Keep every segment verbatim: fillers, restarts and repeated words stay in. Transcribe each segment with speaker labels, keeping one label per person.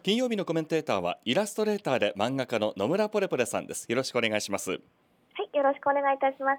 Speaker 1: 金曜日のコメンテーターはイラストレーターで漫画家の野村ポレポレさんです。よろしくお願いします。
Speaker 2: はい、よろしくお願いいたします。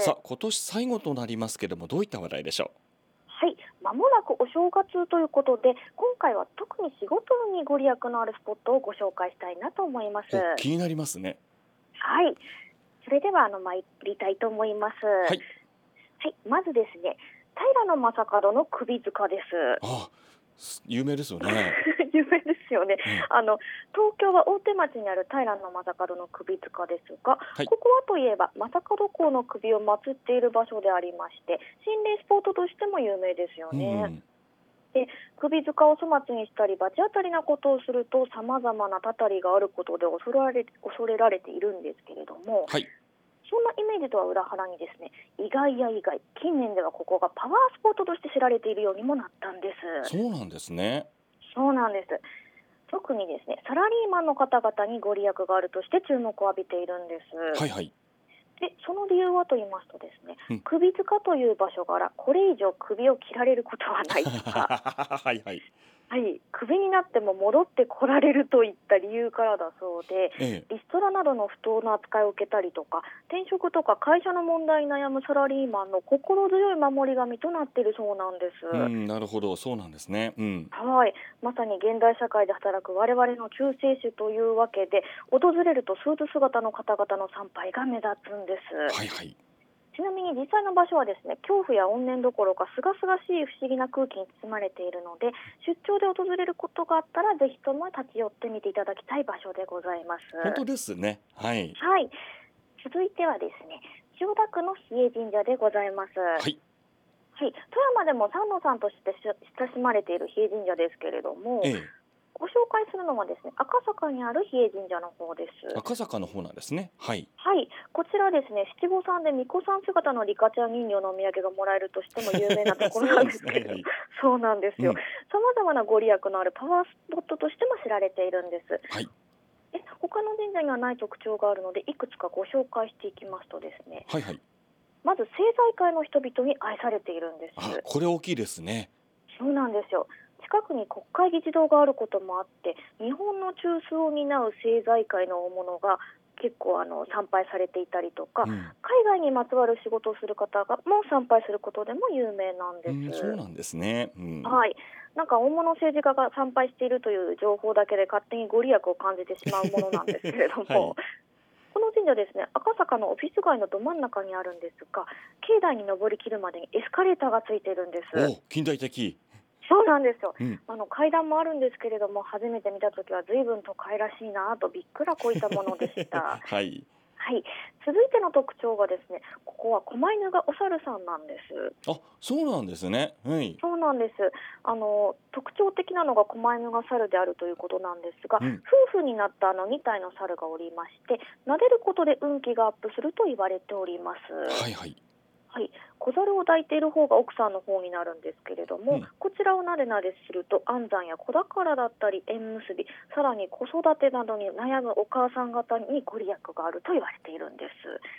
Speaker 1: さあ、今年最後となりますけれども、どういった話題でしょ
Speaker 2: はい、まもなくお正月ということで、今回は特に仕事にご利益のあるスポットをご紹介したいなと思います。
Speaker 1: う。お、気になりますね。
Speaker 2: はい、それではあの参りたいと思います。
Speaker 1: はい。
Speaker 2: はい、まずですね、平野正門の首塚です。
Speaker 1: ああ、す有名ですよね。
Speaker 2: 有名ですよね。
Speaker 1: ええ、
Speaker 2: あの東京は大手町にある平野正門の首塚ですが、
Speaker 1: はい。
Speaker 2: ここはといえば正門公の首を祀っている場所でありまして、心霊スポットとしても有名ですよ
Speaker 1: うんう
Speaker 2: ね。
Speaker 1: ん。
Speaker 2: で、首塚を粗末にしたり罰当たりなことをすると様々なたたりがあることで恐れられ恐れられているんですけれども、
Speaker 1: はい。
Speaker 2: そんなイメージとは裏腹にですね、意外や意外、近年ではここがパワースポットとして知られているようにもなったんです。
Speaker 1: そうなんですね。
Speaker 2: そうなんです。特にですね、サラリーマンの方々にご利益があるとして注目を浴びているんです。
Speaker 1: はいはい。
Speaker 2: で、その理由はと言いますとですね、
Speaker 1: うん。
Speaker 2: 首塚という場所からこれ以上首を切られることはないとか、
Speaker 1: はいはい。
Speaker 2: はい、クビになっても戻ってこられるといった理由からだそうで、
Speaker 1: ええ。
Speaker 2: リストラなどの不当な扱いを受けたりとか、転職とか会社の問題に悩むサラリーマンの心強い守り神となっているそうなんです。
Speaker 1: うん、なるほど、そうなんですね。うん。
Speaker 2: はい、まさに現代社会で働く我々の救世主というわけで、訪れるとスーツ姿の方々の参拝が目立つんです。
Speaker 1: はいはい。
Speaker 2: ちなみに実際の場所はですね、恐怖や怨念どころか清々しい不思議な空気に包まれているので、出張で訪れることがあったらぜひとも立ち寄ってみていただきたい場所でございます。
Speaker 1: 本当ですね。はい。
Speaker 2: はい、続いてはですね、千代田区の比叡神社でございます。は
Speaker 1: はい。
Speaker 2: い、富山でも三野さんとして親しまれている比叡神社ですけれども、
Speaker 1: ええ。
Speaker 2: ご紹介するのはですね、赤坂にある比叡神社の方です。
Speaker 1: 赤坂の方なんですね。はい。
Speaker 2: はい、こちらですね、七五三で巫女さん姿のリカちゃん人形のお土産がもらえるとしても有名なところなん
Speaker 1: そうなんですね。
Speaker 2: ですけれど、
Speaker 1: はいはい。
Speaker 2: そうなんですよ。
Speaker 1: うん。
Speaker 2: さまざまなご利益のあるパワースポットとしても知られているんです。
Speaker 1: はい。
Speaker 2: で、他の神社にはない特徴があるので、いくつかご紹介していきますとですね、
Speaker 1: はいはい。
Speaker 2: まず政財界の人々に愛されているんで
Speaker 1: あ、
Speaker 2: す。
Speaker 1: これ大きいですね。
Speaker 2: そうなんですよ。近くに国会議事堂があることもあって、日本の中枢を担う政財界の大物が結構あの参拝されていたりとか、
Speaker 1: うん。
Speaker 2: 海外にまつわる仕事をする方がも参拝することでも有名なん
Speaker 1: うん、そう
Speaker 2: です。
Speaker 1: なんですね。うん。
Speaker 2: はい、なんか大物政治家が参拝しているという情報だけで勝手にご利益を感じてしまうものなんですけれども、
Speaker 1: はい。
Speaker 2: この神社ですね、赤坂のオフィス街のど真ん中にあるんですが、境内に登りきるまでにエスカレーターがついているんです。
Speaker 1: お、近代的。
Speaker 2: そうなんですよ。
Speaker 1: うん。
Speaker 2: あの階段もあるんですけれども、初めて見たときは随分都会らしいなとびっくらこいたものでした。
Speaker 1: はい。
Speaker 2: はい、続いての特徴がですね、ここは狛犬がお猿さんなんです。
Speaker 1: あ、そうなんですね。はい。
Speaker 2: そうなんです。あの特徴的なのが狛犬が猿であるということなんですが、
Speaker 1: うん。
Speaker 2: 夫婦になったあのにたいの猿がおりまして、撫でることで運気がアップすると言われております。
Speaker 1: はいはい。
Speaker 2: はい、小猿を抱いている方が奥さんの方になるんですけれども、
Speaker 1: うん。
Speaker 2: こちらをなでなですると安産や子宝だったり縁結び、さらに子育てなどに悩むお母さん方にご利益があると言われているんです。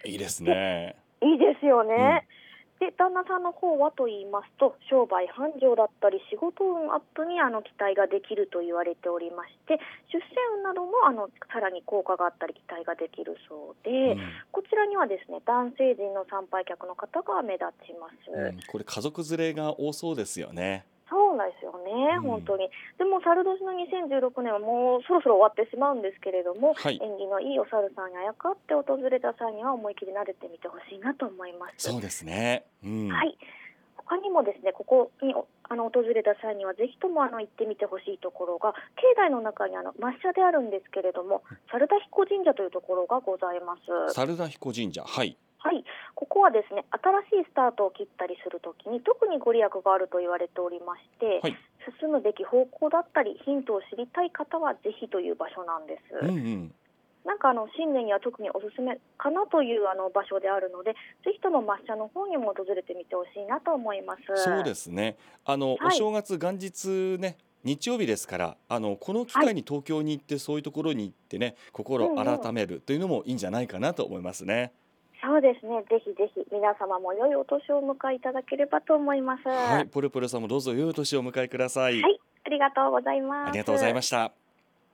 Speaker 1: いいです
Speaker 2: で、
Speaker 1: ね。
Speaker 2: いいですよ
Speaker 1: うん。
Speaker 2: ね。で、旦那さんの方はと言いますと、商売繁盛だったり仕事運アップにあの期待ができると言われておりまして、出世運などもあのさらに効果があったり期待ができるそうで、
Speaker 1: うん。
Speaker 2: こちらにはですね、男性陣の参拝客の方が目立ちます。
Speaker 1: うん。これ家族連れが多そうですよね。
Speaker 2: そうなんですよね、本
Speaker 1: うん。
Speaker 2: 当に。でも、猿年のにせんじゅうろくねんはもうそろそろ終わってしまうんですけれども、
Speaker 1: はい。
Speaker 2: 縁起のいいお猿さんにあやかって訪れた際には思い切り撫でてみてほしいなと思います。
Speaker 1: そうですね。うん。
Speaker 2: はい。他にもですね、ここにおあの訪れた際にはぜひともあの行ってみてほしいところが、境内の中にあの抹茶であるんですけれども、猿田彦神社というところがございます。
Speaker 1: 猿田彦神社。はい。
Speaker 2: はい、ここはですね、新しいスタートを切ったりするときに特にご利益があると言われておりまして、
Speaker 1: はい。
Speaker 2: 進むべき方向だったりヒントを知りたい方はぜひという場所なんで
Speaker 1: うんう
Speaker 2: す。
Speaker 1: ん。
Speaker 2: なんかあの新年には特におすすめかなというあの場所であるので、ぜひとも抹茶の方にも訪れてみてほしいなと思います。
Speaker 1: そうですね。あのお
Speaker 2: はい、
Speaker 1: 正月元日ね、日曜日ですから、あのこの機
Speaker 2: はい、
Speaker 1: 会に東京に行ってそういうところに行ってね、心
Speaker 2: うんうん、
Speaker 1: 改めるというのもいいんじゃないかなと思いますね。
Speaker 2: そうですね。ぜひぜひ皆様も良いお年をお迎えいただければと思います。は
Speaker 1: はい、ポルポルさんもどうぞ良いお年をお迎えください。
Speaker 2: い、ありがとうござい
Speaker 1: あり
Speaker 2: ます。
Speaker 1: がとうございました。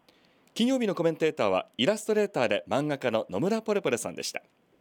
Speaker 1: 金曜日のコメンテーターはイラストレーターで漫画家の野村ポレポレさんでした。